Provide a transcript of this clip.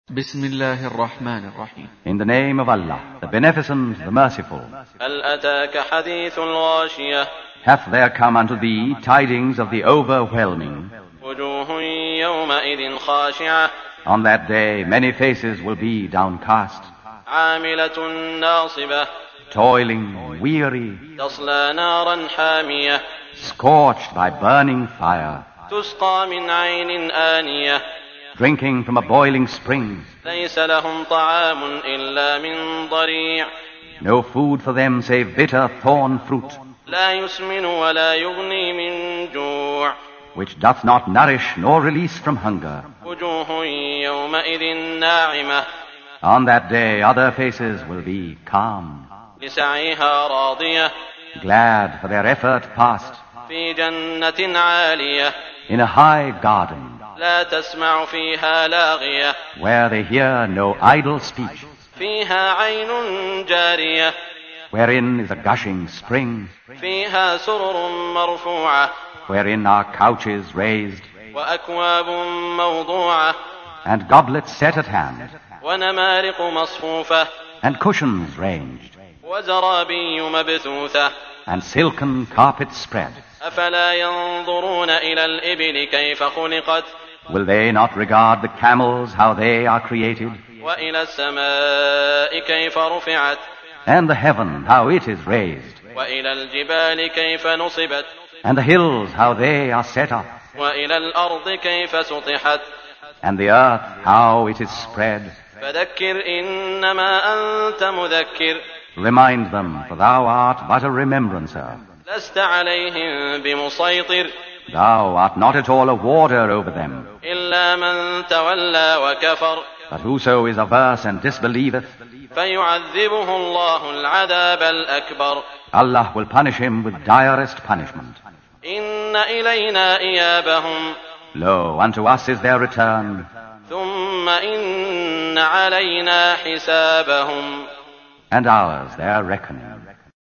بسم الله الرحمن الرحيم. In the name of Allah, the Beneficent, the Merciful. هل أتاك حديث الغاشية Hath there come unto thee tidings of the overwhelming? وجوه يومئذ خاشعة On that day many faces will be downcast, عاملة ناصبة toiling, weary, تصلى نارا حامية scorched by burning fire, تسقى من عين آنية drinking from a boiling spring. ليس لهم طعام إلا من ضريع No food for them save bitter thorn fruit, لا يسمن ولا يغني من جوع which doth not nourish nor release from hunger. وجوه يومئذ ناعمة On that day other faces will be calm, لسعيها راضية glad for their effort past, في جنة عالية in a high garden, لا تسمع فيها لاغية where they hear no idle speech, فيها عين جارية wherein is a gushing spring, فيها سرر مرفوعة wherein are couches raised, وأكواب موضوعة and goblets set at hand, ونمارق مصفوفة and cushions ranged, وزرابي مبثوثة and silken carpets spread. أفلا ينظرون إلى الإبل كيف خلقت Will they not regard the camels, how they are created, وإلى السماء كيف رفعت and the heaven, how it is raised, وإلى الجبال كيف نصبت and the hills, how they are set up, وإلى الأرض كيف سطحت and the earth, how it is spread? فذكر إنما أنت مذكر Remind them, for thou art but a remembrancer. لست عليهم بمسيطر Thou art not at all a warder over them. إلا من تولى وكفر But whoso is averse and disbelieveth, فيعذبه الله العذاب الأكبر Allah will punish him with direst punishment. إن إلينا إيابهم Lo, unto us is their return, ثم إن علينا حسابهم and ours their reckoning.